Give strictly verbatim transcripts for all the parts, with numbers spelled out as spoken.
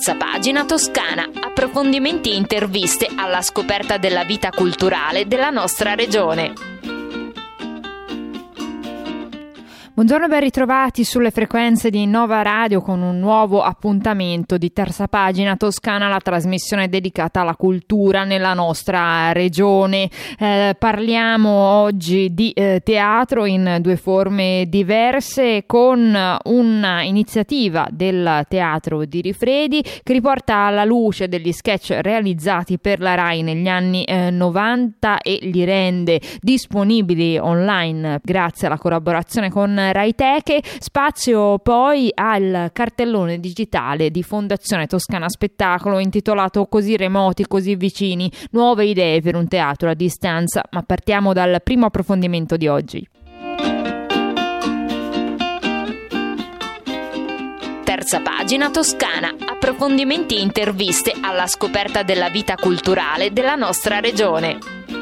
Terza pagina toscana, approfondimenti e interviste alla scoperta della vita culturale della nostra regione. Buongiorno e ben ritrovati sulle frequenze di Nova Radio con un nuovo appuntamento di Terza Pagina Toscana, la trasmissione dedicata alla cultura nella nostra regione. Eh, parliamo oggi di eh, teatro in due forme diverse, con un'iniziativa del Teatro di Rifredi che riporta alla luce degli sketch realizzati per la RAI negli anni eh, novanta e li rende disponibili online grazie alla collaborazione con Raiteche. Spazio poi al cartellone digitale di Fondazione Toscana Spettacolo intitolato Così remoti, così vicini, nuove idee per un teatro a distanza. Ma partiamo dal primo approfondimento di oggi. Terza pagina toscana, approfondimenti e interviste alla scoperta della vita culturale della nostra regione.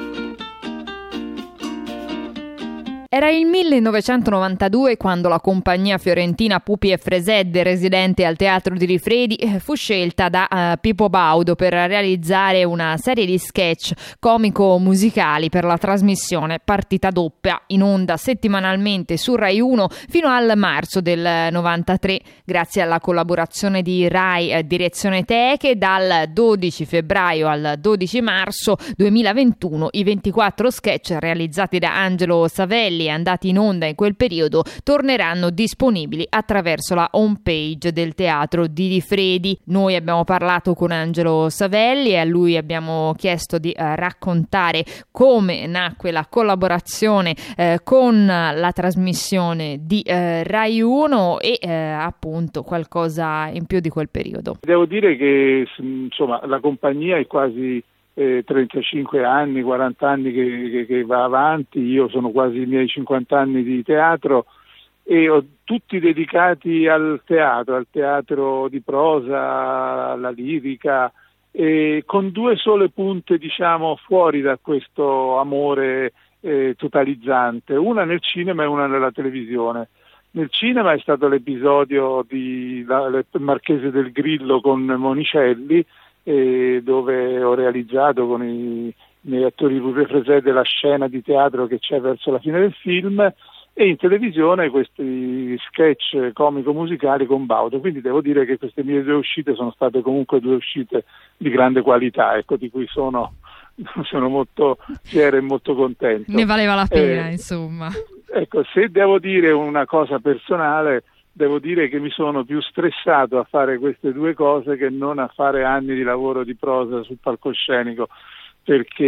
Era il millenovecentonovantadue quando la compagnia fiorentina Pupi e Fresedde, residente al Teatro di Rifredi, fu scelta da uh, Pippo Baudo per realizzare una serie di sketch comico-musicali per la trasmissione Partita Doppia, in onda settimanalmente su Rai uno fino al marzo del novantatré. Grazie alla collaborazione di Rai eh, Direzione Teche, dal dodici febbraio al dodici marzo duemilaventuno i ventiquattro sketch realizzati da Angelo Savelli andati in onda in quel periodo torneranno disponibili attraverso la home page del Teatro di Rifredi. Noi abbiamo parlato con Angelo Savelli e a lui abbiamo chiesto di eh, raccontare come nacque la collaborazione eh, con la trasmissione di eh, Rai uno e eh, appunto qualcosa in più di quel periodo. Devo dire che insomma la compagnia è quasi Eh, trentacinque anni, quaranta anni che, che, che va avanti. Io sono quasi i miei cinquanta anni di teatro e ho tutti dedicati al teatro, al teatro di prosa, alla lirica, e con due sole punte diciamo fuori da questo amore eh, totalizzante, una nel cinema e una nella televisione. Nel cinema è stato l'episodio di la, il Marchese del Grillo con Monicelli, E dove ho realizzato con i miei attori Pupi e Fresedde la scena di teatro che c'è verso la fine del film, e in televisione questi sketch comico-musicali con Baudo. Quindi devo dire che queste mie due uscite sono state comunque due uscite di grande qualità, ecco, di cui sono, sono molto fiero e molto contento. Ne valeva la pena, eh, insomma. Ecco, se devo dire una cosa personale, devo dire che mi sono più stressato a fare queste due cose che non a fare anni di lavoro di prosa sul palcoscenico, perché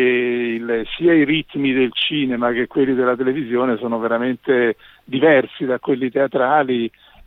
il, sia i ritmi del cinema che quelli della televisione sono veramente diversi da quelli teatrali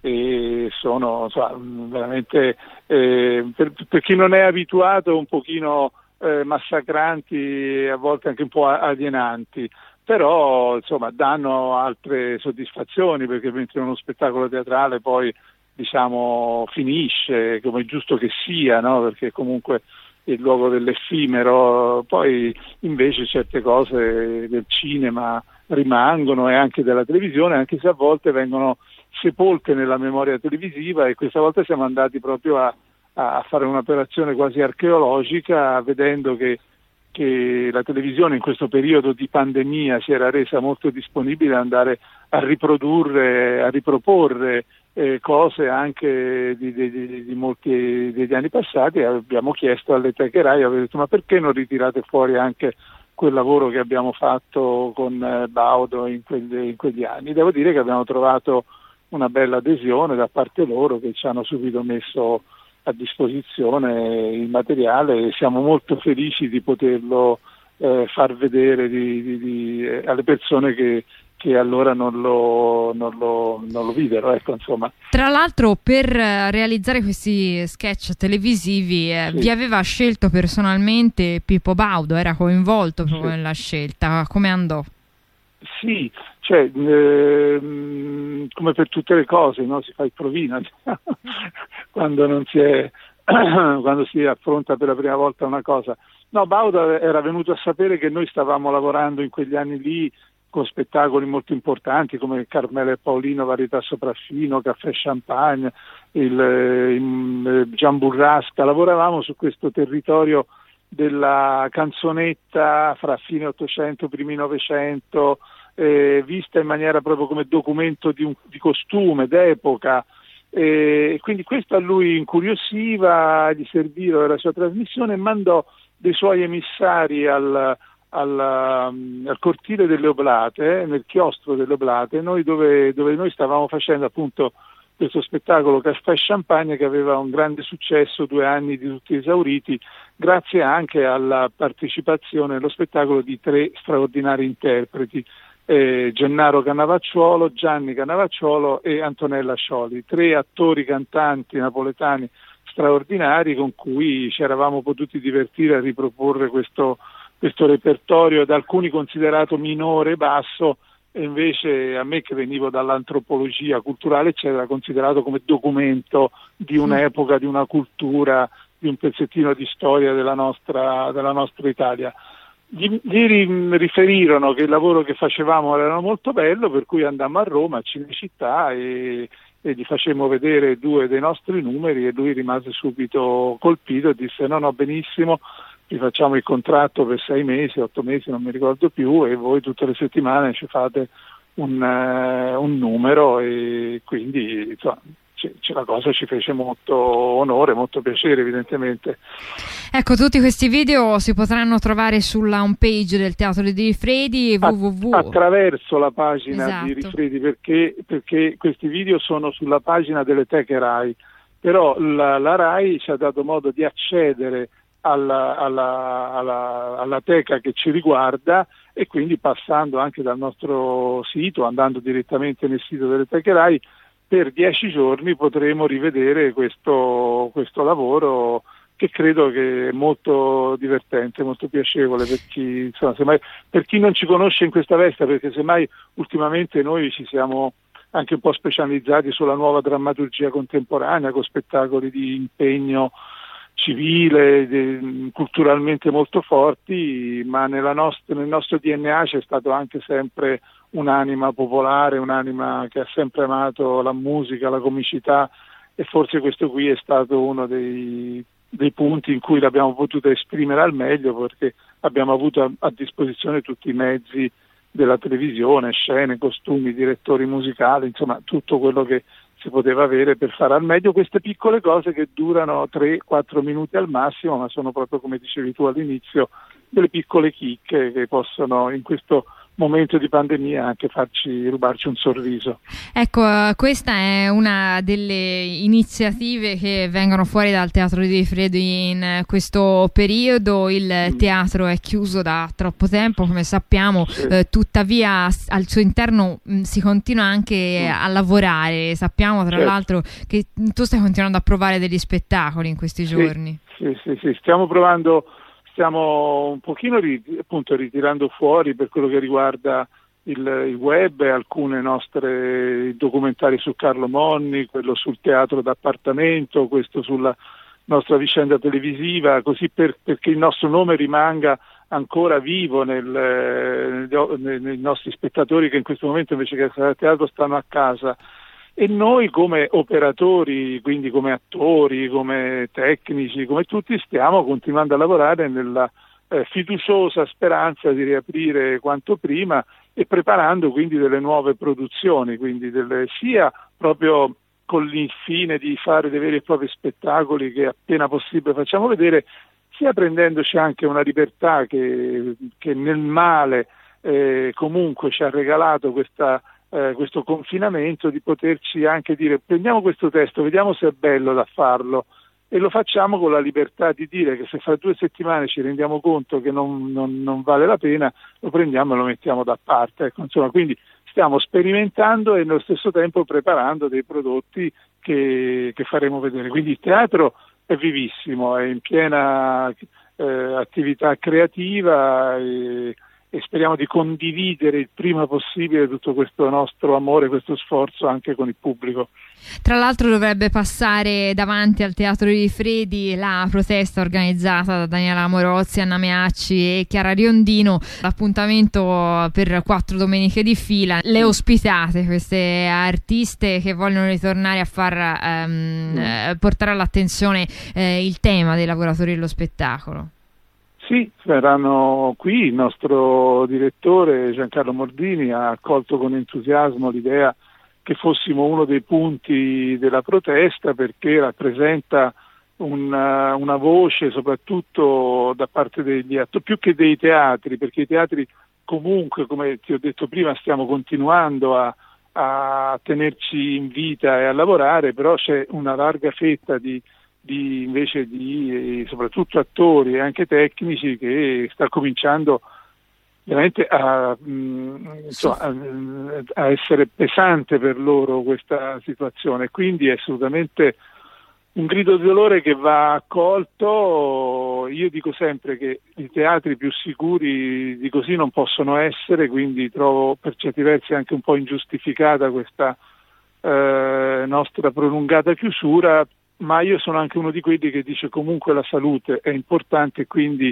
e sono insomma, veramente, eh, per, per chi non è abituato, un pochino eh, massacranti e a volte anche un po' alienanti. Però insomma danno altre soddisfazioni, perché mentre uno spettacolo teatrale poi diciamo finisce come è giusto che sia, no? Perché comunque è il luogo dell'effimero, poi invece certe cose del cinema rimangono, e anche della televisione, anche se a volte vengono sepolte nella memoria televisiva, e questa volta siamo andati proprio a, a fare un'operazione quasi archeologica, vedendo che che la televisione in questo periodo di pandemia si era resa molto disponibile ad andare a riprodurre, a riproporre eh, cose anche di, di, di, di molti degli anni passati. Abbiamo chiesto alle Teche Rai, avevo detto: ma perché non ritirate fuori anche quel lavoro che abbiamo fatto con eh, Baudo in, quegli, in quegli anni? Devo dire che abbiamo trovato una bella adesione da parte loro, che ci hanno subito messo a disposizione il materiale, e siamo molto felici di poterlo eh, far vedere di, di, di, eh, alle persone che, che allora non lo, non lo, non lo videro, ecco, insomma. Tra l'altro, per realizzare questi sketch televisivi eh, sì. vi aveva scelto personalmente Pippo Baudo, era coinvolto proprio sì. nella scelta, come andò? Sì, cioè ehm, come per tutte le cose, no? Si fa il provino quando non si è quando si affronta per la prima volta una cosa. No, Baudo era venuto a sapere che noi stavamo lavorando in quegli anni lì con spettacoli molto importanti come Carmela e Paolino, Varietà Sopraffino, Caffè Champagne, il, il Gian Burrasca. Lavoravamo su questo territorio della canzonetta fra fine Ottocento, primi Novecento, eh, vista in maniera proprio come documento di, un, di costume, d'epoca. E quindi questo a lui incuriosiva, gli serviva per la sua trasmissione, e mandò dei suoi emissari al, al, al cortile delle Oblate, nel chiostro delle Oblate, noi dove, dove noi stavamo facendo appunto questo spettacolo Caffè Champagne, che aveva un grande successo, due anni di tutti esauriti, grazie anche alla partecipazione allo spettacolo di tre straordinari interpreti, eh, Gennaro Cannavacciuolo, Gianni Cannavacciuolo e Antonella Scioli, tre attori cantanti napoletani straordinari con cui ci eravamo potuti divertire a riproporre questo, questo repertorio, da alcuni considerato minore e basso, e invece a me, che venivo dall'antropologia culturale, c'era considerato come documento di un'epoca, di una cultura, di un pezzettino di storia della nostra, della nostra Italia. Gli, gli riferirono che il lavoro che facevamo era molto bello, per cui andammo a Roma, a Cinecittà, e, e gli facemmo vedere due dei nostri numeri, e lui rimase subito colpito e disse: no, no, benissimo, vi facciamo il contratto per sei mesi, otto mesi, non mi ricordo più, e voi tutte le settimane ci fate un, uh, un numero, e quindi insomma, c- c- la cosa ci fece molto onore, molto piacere evidentemente. Ecco, tutti questi video si potranno trovare sulla homepage del Teatro di Rifredi, A- www. attraverso la pagina Esatto. di Rifredi, perché, perché questi video sono sulla pagina delle teche Rai, però la, la Rai ci ha dato modo di accedere Alla, alla, alla, alla teca che ci riguarda, e quindi passando anche dal nostro sito, andando direttamente nel sito delle teche Rai, per dieci giorni potremo rivedere questo, questo lavoro, che credo che è molto divertente, molto piacevole per chi, insomma, semmai, per chi non ci conosce in questa veste, perché semmai ultimamente noi ci siamo anche un po' specializzati sulla nuova drammaturgia contemporanea, con spettacoli di impegno civile, de, culturalmente molto forti, ma nella nostra, nel nostro D N A c'è stato anche sempre un'anima popolare, un'anima che ha sempre amato la musica, la comicità, e forse questo qui è stato uno dei, dei punti in cui l'abbiamo potuto esprimere al meglio, perché abbiamo avuto a, a disposizione tutti i mezzi della televisione, scene, costumi, direttori musicali, insomma tutto quello che si poteva avere per fare al meglio queste piccole cose che durano tre quattro minuti al massimo, ma sono proprio, come dicevi tu all'inizio, delle piccole chicche che possono in questo momento di pandemia anche farci rubarci un sorriso. Ecco, questa è una delle iniziative che vengono fuori dal Teatro di Rifredi in questo periodo. Il mm. teatro è chiuso da troppo tempo, come sappiamo, sì. eh, tuttavia al suo interno mh, si continua anche mm. a lavorare. Sappiamo tra certo. l'altro che tu stai continuando a provare degli spettacoli in questi sì. giorni. Sì, sì, sì, stiamo provando. Stiamo un pochino ri, appunto ritirando fuori, per quello che riguarda il, il web, alcune nostre documentari su Carlo Monni, quello sul teatro d'appartamento, questo sulla nostra vicenda televisiva, così per, perché il nostro nome rimanga ancora vivo nel, nei, nei nostri spettatori, che in questo momento invece che essere al teatro stanno a casa. E noi come operatori, quindi come attori, come tecnici, come tutti, stiamo continuando a lavorare nella eh, fiduciosa speranza di riaprire quanto prima, e preparando quindi delle nuove produzioni, quindi delle, sia proprio con il fine di fare dei veri e propri spettacoli che appena possibile facciamo vedere, sia prendendoci anche una libertà che, che nel male eh, comunque ci ha regalato questa Eh, questo confinamento, di poterci anche dire: prendiamo questo testo, vediamo se è bello da farlo, e lo facciamo con la libertà di dire che se fra due settimane ci rendiamo conto che non, non, non vale la pena, lo prendiamo e lo mettiamo da parte. Ecco, insomma, quindi stiamo sperimentando e nello stesso tempo preparando dei prodotti che, che faremo vedere. Quindi il teatro è vivissimo, è in piena eh, attività creativa, e e speriamo di condividere il prima possibile tutto questo nostro amore, questo sforzo anche con il pubblico. Tra l'altro dovrebbe passare davanti al Teatro di Rifredi la protesta organizzata da Daniela Morozzi, Anna Meacci e Chiara Riondino, l'appuntamento per quattro domeniche di fila. Le ospitate, queste artiste che vogliono ritornare a far ehm, mm. eh, portare all'attenzione eh, il tema dei lavoratori dello spettacolo. Sì, saranno qui. Il nostro direttore Giancarlo Mordini ha accolto con entusiasmo l'idea che fossimo uno dei punti della protesta, perché rappresenta una, una voce soprattutto da parte degli attori, più che dei teatri, perché i teatri comunque, come ti ho detto prima, stiamo continuando a, a tenerci in vita e a lavorare, però c'è una larga fetta di di invece di soprattutto attori e anche tecnici che sta cominciando veramente a, mh, insomma, a, a essere pesante per loro questa situazione, quindi è assolutamente un grido di dolore che va accolto. Io dico sempre che i teatri più sicuri di così non possono essere, quindi trovo per certi versi anche un po' ingiustificata questa eh, nostra prolungata chiusura, ma io sono anche uno di quelli che dice comunque la salute è importante e quindi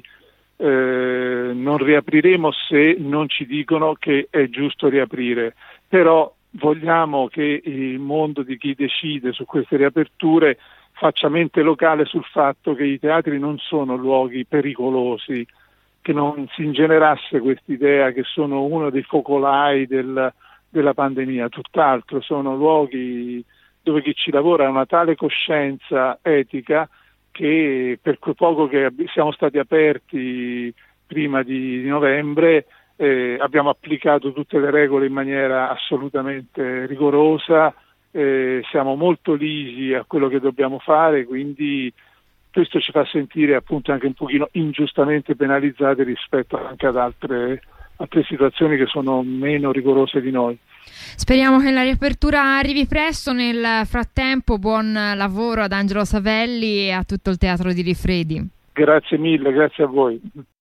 eh, non riapriremo se non ci dicono che è giusto riaprire, però vogliamo che il mondo di chi decide su queste riaperture faccia mente locale sul fatto che i teatri non sono luoghi pericolosi, che non si ingenerasse quest'idea che sono uno dei focolai del, della pandemia, tutt'altro, sono luoghi dove chi ci lavora ha una tale coscienza etica che per quel poco che siamo stati aperti prima di, di novembre eh, abbiamo applicato tutte le regole in maniera assolutamente rigorosa, eh, siamo molto ligi a quello che dobbiamo fare, quindi questo ci fa sentire appunto anche un pochino ingiustamente penalizzati rispetto anche ad altre, altre situazioni che sono meno rigorose di noi. Speriamo che la riapertura arrivi presto. Nel frattempo buon lavoro ad Angelo Savelli e a tutto il Teatro di Rifredi. Grazie mille, grazie a voi.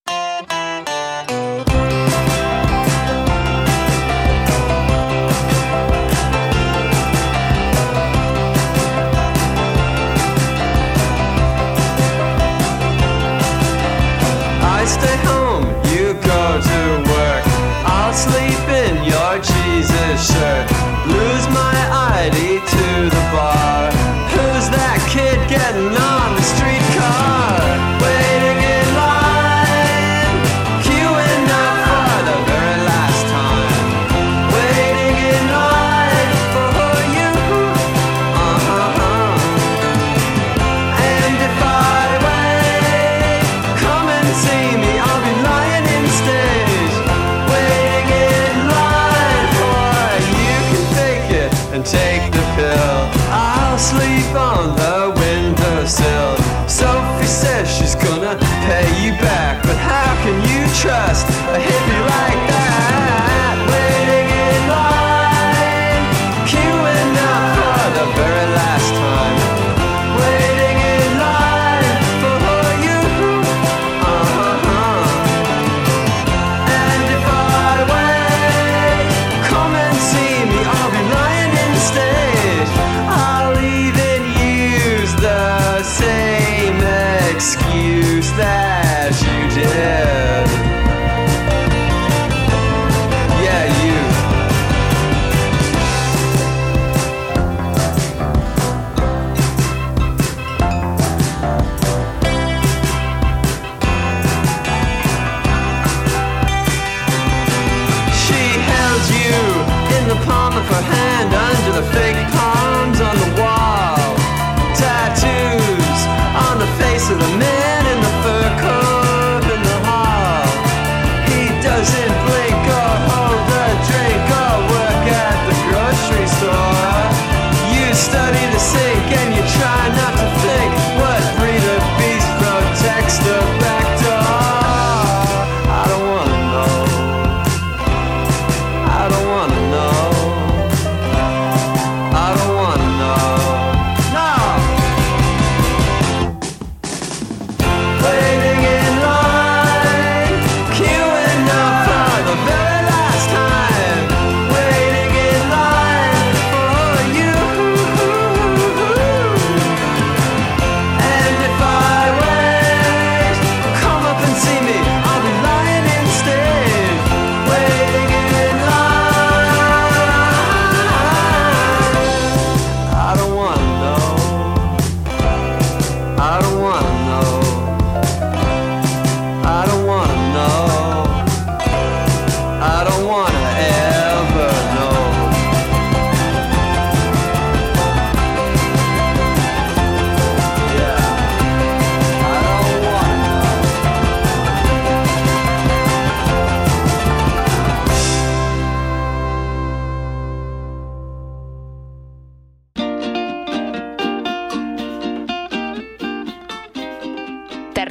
I stay home, you go to work. I'll sleep in your Jesus shirt. Lose my I D to the bar. Who's that kid getting on the streetcar? Waiting in line, queuing up for the very last time. Waiting in line for you. Uh-huh. And if I wait, come and see me. I'll be lying in stage, waiting in line for you. Can fake it and take the pill. I'll sleep on the windowsill. Sophie says she's gonna pay you back, but how can you trust a hippie like that? Waiting in line, queuing up for the very last time. Waiting in line for you. Uh-huh. And if I wait, come and see me. I'll be lying in stage. I'll even use the same excuse that you did.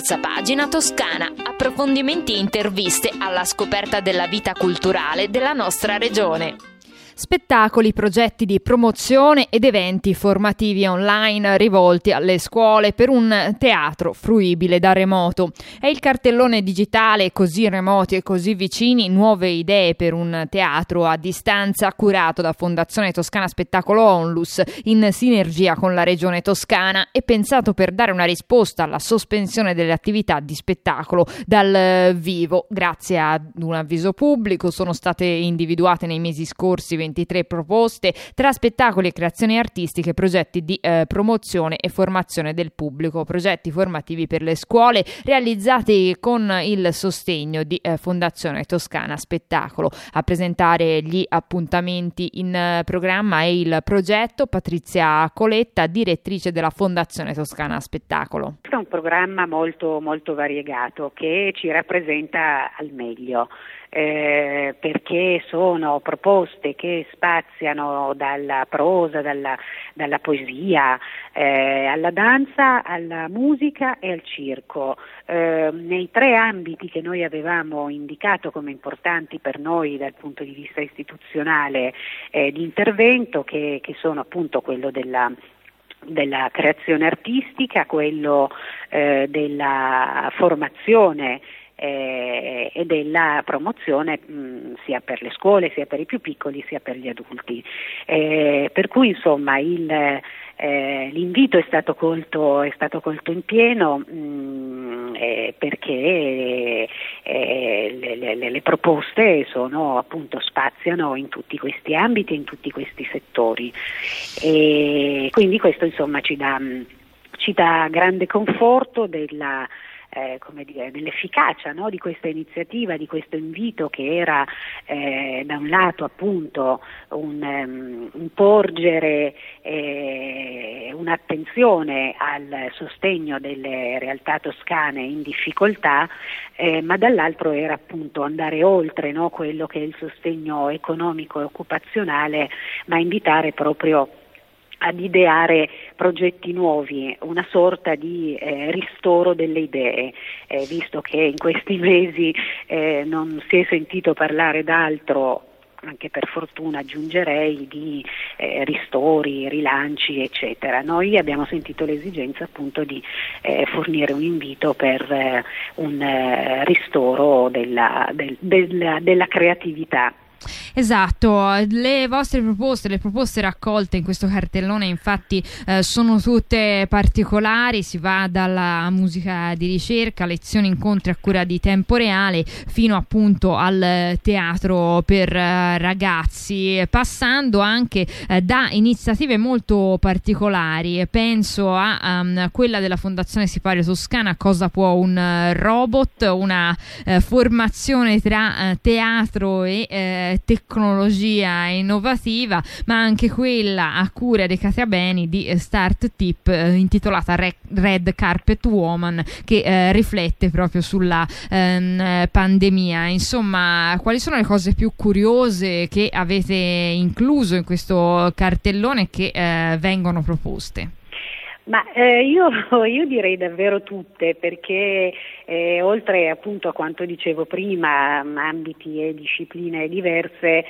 Terza Pagina Toscana, approfondimenti e interviste alla scoperta della vita culturale della nostra regione. Spettacoli, progetti di promozione ed eventi formativi online rivolti alle scuole per un teatro fruibile da remoto. È il cartellone digitale Così remoti e così vicini, nuove idee per un teatro a distanza, curato da Fondazione Toscana Spettacolo Onlus in sinergia con la Regione Toscana e pensato per dare una risposta alla sospensione delle attività di spettacolo dal vivo. Grazie ad un avviso pubblico sono state individuate nei mesi scorsi ventitré proposte tra spettacoli e creazioni artistiche, progetti di eh, promozione e formazione del pubblico, progetti formativi per le scuole realizzati con il sostegno di eh, Fondazione Toscana Spettacolo. A presentare gli appuntamenti in eh, programma è il progetto Patrizia Coletta, direttrice della Fondazione Toscana Spettacolo. È un programma molto, molto variegato che ci rappresenta al meglio. Eh, perché sono proposte che spaziano dalla prosa, dalla, dalla poesia, eh, alla danza, alla musica e al circo. Eh, nei tre ambiti che noi avevamo indicato come importanti per noi dal punto di vista istituzionale eh, di intervento, che, che sono appunto quello della della creazione artistica, quello eh, della formazione Eh, e della promozione mh, sia per le scuole, sia per i più piccoli, sia per gli adulti. Eh, per cui insomma il, eh, l'invito è stato colto, è stato colto in pieno mh, eh, perché eh, le, le, le proposte sono appunto spaziano in tutti questi ambiti, in tutti questi settori. E quindi questo insomma ci dà, ci dà grande conforto della Eh, come dire, dell'efficacia, no, di questa iniziativa, di questo invito che era eh, da un lato appunto un, um, un porgere eh, un'attenzione al sostegno delle realtà toscane in difficoltà, eh, ma dall'altro era appunto andare oltre, no, quello che è il sostegno economico e occupazionale, ma invitare proprio ad ideare progetti nuovi, una sorta di eh, ristoro delle idee, eh, visto che in questi mesi eh, non si è sentito parlare d'altro, anche per fortuna aggiungerei, di eh, ristori, rilanci eccetera. Noi abbiamo sentito l'esigenza appunto di eh, fornire un invito per eh, un eh, ristoro della, del, della, della creatività. Esatto, le vostre proposte, le proposte raccolte in questo cartellone infatti eh, sono tutte particolari, si va dalla musica di ricerca, lezioni, incontri a cura di tempo reale, fino appunto al teatro per eh, ragazzi, passando anche eh, da iniziative molto particolari. Penso a um, quella della Fondazione Sipario Toscana, Cosa può un uh, robot, una uh, formazione tra uh, teatro e uh, tecnologia innovativa, ma anche quella a cura dei Catiabeni di Start Tip eh, intitolata Re- Red Carpet Woman, che eh, riflette proprio sulla ehm, pandemia. Insomma, quali sono le cose più curiose che avete incluso in questo cartellone che eh, vengono proposte? Ma eh, io, io direi davvero tutte, perché eh, oltre appunto a quanto dicevo prima, ambiti e discipline diverse,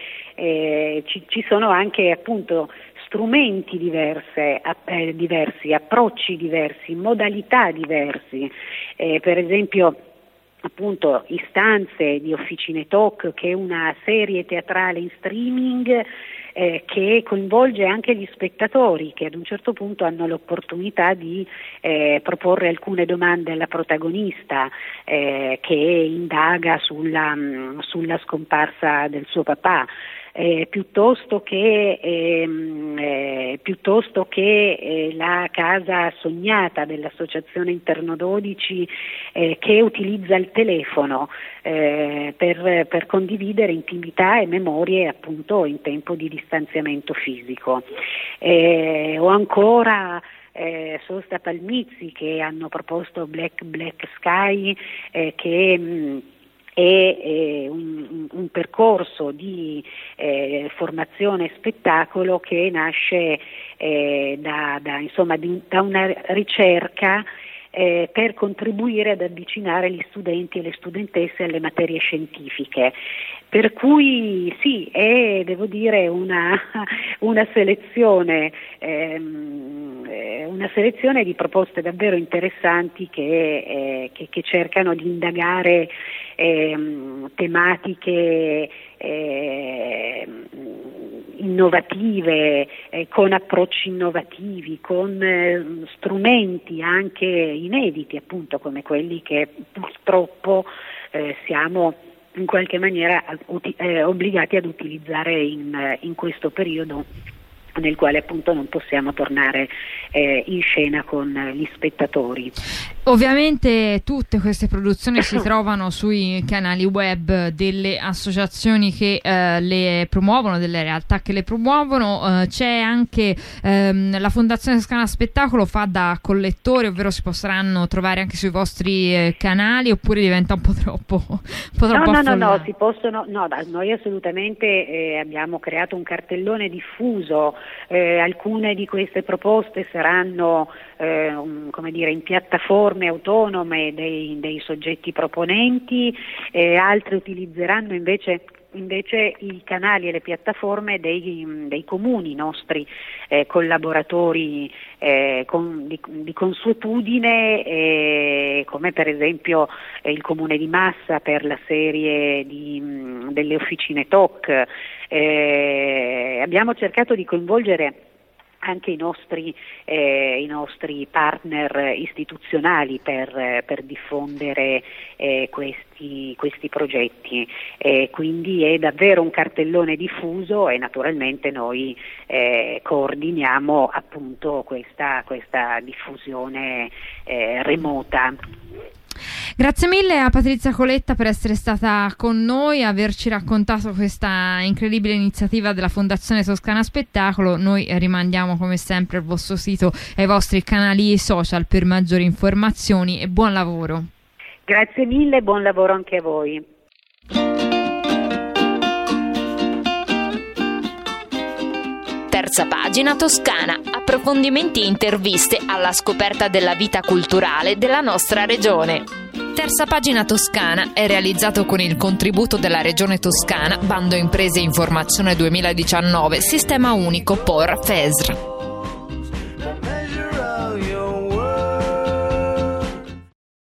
eh, ci, ci sono anche appunto strumenti diverse, eh, diversi, approcci diversi, modalità diversi. Eh, per esempio appunto Istanze di Officine Talk, che è una serie teatrale in streaming Eh, che coinvolge anche gli spettatori, che ad un certo punto hanno l'opportunità di eh, proporre alcune domande alla protagonista eh, che indaga sulla, mh, sulla scomparsa del suo papà. Eh, piuttosto che, ehm, eh, piuttosto che eh, la casa sognata dell'Associazione Interno dodici eh, che utilizza il telefono eh, per, per condividere intimità e memorie appunto in tempo di distanziamento fisico. Eh, o ancora Eh, Sosta Palmizzi, che hanno proposto Black Black Sky, eh, che mh, è eh, un, un percorso di eh, formazione e spettacolo che nasce eh, da, da, insomma, di, da una ricerca eh, per contribuire ad avvicinare gli studenti e le studentesse alle materie scientifiche. Per cui sì, è, devo dire, una, una selezione ehm, una selezione di proposte davvero interessanti che, eh, che, che cercano di indagare ehm, tematiche eh, innovative, eh, con approcci innovativi, con eh, strumenti anche inediti, appunto come quelli che purtroppo eh, siamo in qualche maniera uti- eh, obbligati ad utilizzare in, in questo periodo nel quale appunto non possiamo tornare eh, in scena con gli spettatori. Ovviamente tutte queste produzioni si trovano sui canali web delle associazioni che eh, le promuovono, delle realtà che le promuovono. Eh, c'è anche ehm, la Fondazione Toscana Spettacolo fa da collettore, ovvero si potranno trovare anche sui vostri eh, canali, oppure diventa un po' troppo, un po' troppo no, no, no, no, si possono, no, noi assolutamente eh, abbiamo creato un cartellone diffuso. Eh, alcune di queste proposte saranno eh, um, come dire, in piattaforme autonome dei, dei soggetti proponenti, eh, altre utilizzeranno invece invece i canali e le piattaforme dei, dei comuni nostri eh, collaboratori eh, con, di, di consuetudine, eh, come per esempio eh, il Comune di Massa per la serie di, mh, delle officine T O C. Eh, abbiamo cercato di coinvolgere anche i nostri, eh, i nostri partner istituzionali per, per diffondere eh, questi, questi progetti, eh, quindi è davvero un cartellone diffuso e naturalmente noi eh, coordiniamo appunto questa, questa diffusione eh, remota. Grazie mille a Patrizia Coletta per essere stata con noi, averci raccontato questa incredibile iniziativa della Fondazione Toscana Spettacolo. Noi rimandiamo come sempre il vostro sito e i vostri canali social per maggiori informazioni e buon lavoro. Grazie mille, buon lavoro anche a voi. Terza pagina Toscana, approfondimenti e interviste alla scoperta della vita culturale della nostra regione. Terza pagina Toscana è realizzato con il contributo della Regione Toscana, Bando Imprese e Informazione duemiladiciannove, Sistema Unico P O R F E S R.